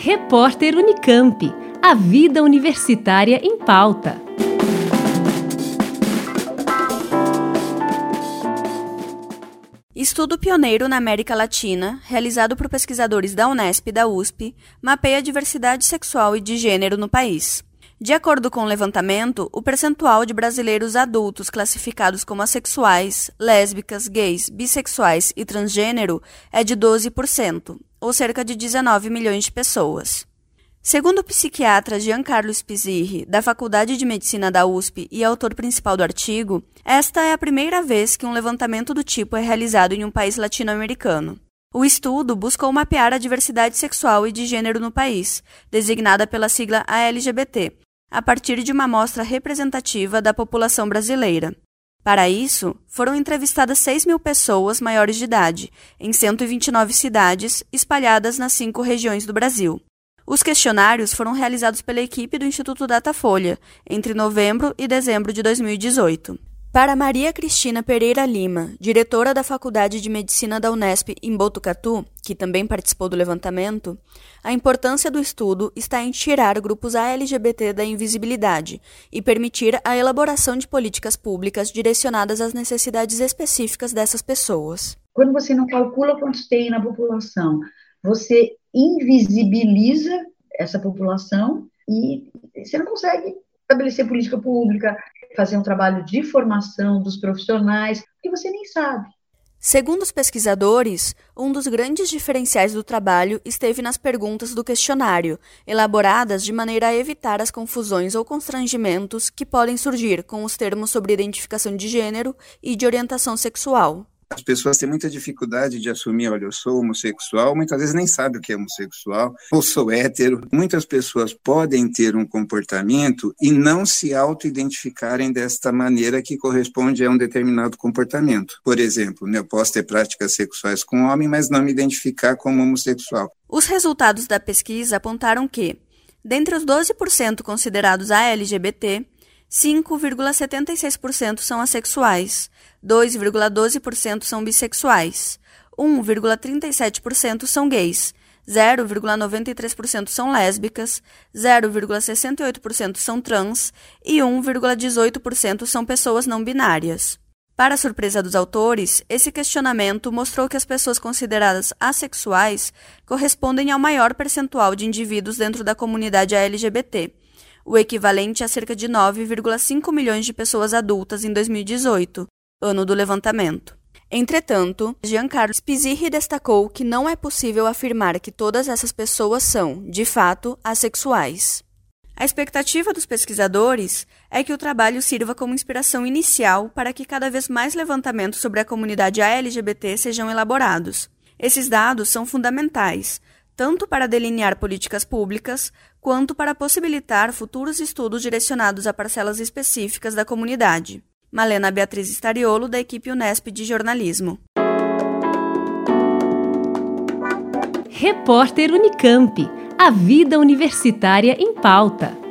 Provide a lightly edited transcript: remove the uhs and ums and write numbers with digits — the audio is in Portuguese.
Repórter Unicamp. A vida universitária em pauta. Estudo pioneiro na América Latina, realizado por pesquisadores da Unesp e da USP, mapeia a diversidade sexual e de gênero no país. De acordo com o levantamento, o percentual de brasileiros adultos classificados como assexuais, lésbicas, gays, bissexuais e transgênero é de 12%, ou cerca de 19 milhões de pessoas. Segundo o psiquiatra Giancarlo Spizirri, da Faculdade de Medicina da USP e autor principal do artigo, esta é a primeira vez que um levantamento do tipo é realizado em um país latino-americano. O estudo buscou mapear a diversidade sexual e de gênero no país, designada pela sigla ALGBT, a partir de uma amostra representativa da população brasileira. Para isso, foram entrevistadas 6.000 pessoas maiores de idade, em 129 cidades, espalhadas nas 5 regiões do Brasil. Os questionários foram realizados pela equipe do Instituto Datafolha, entre novembro e dezembro de 2018. Para Maria Cristina Pereira Lima, diretora da Faculdade de Medicina da Unesp em Botucatu, que também participou do levantamento, a importância do estudo está em tirar grupos ALGBT da invisibilidade e permitir a elaboração de políticas públicas direcionadas às necessidades específicas dessas pessoas. Quando você não calcula quantos tem na população, você invisibiliza essa população e você não consegue estabelecer política pública, fazer um trabalho de formação dos profissionais, que você nem sabe. Segundo os pesquisadores, um dos grandes diferenciais do trabalho esteve nas perguntas do questionário, elaboradas de maneira a evitar as confusões ou constrangimentos que podem surgir com os termos sobre identificação de gênero e de orientação sexual. As pessoas têm muita dificuldade de assumir, olha, eu sou homossexual, muitas vezes nem sabem o que é homossexual, ou sou hétero. Muitas pessoas podem ter um comportamento e não se auto-identificarem desta maneira que corresponde a um determinado comportamento. Por exemplo, eu posso ter práticas sexuais com homem, mas não me identificar como homossexual. Os resultados da pesquisa apontaram que, dentre os 12% considerados ALGBT, 5,76% são assexuais, 2,12% são bissexuais, 1,37% são gays, 0,93% são lésbicas, 0,68% são trans e 1,18% são pessoas não binárias. Para a surpresa dos autores, esse questionamento mostrou que as pessoas consideradas assexuais correspondem ao maior percentual de indivíduos dentro da comunidade LGBT, o equivalente a cerca de 9,5 milhões de pessoas adultas em 2018, ano do levantamento. Entretanto, Giancarlo Spizirri destacou que não é possível afirmar que todas essas pessoas são, de fato, assexuais. A expectativa dos pesquisadores é que o trabalho sirva como inspiração inicial para que cada vez mais levantamentos sobre a comunidade ALGBT sejam elaborados. Esses dados são fundamentais, tanto para delinear políticas públicas, quanto para possibilitar futuros estudos direcionados a parcelas específicas da comunidade. Malena Beatriz Stariolo, da equipe Unesp de Jornalismo. Repórter Unicamp. A vida universitária em pauta.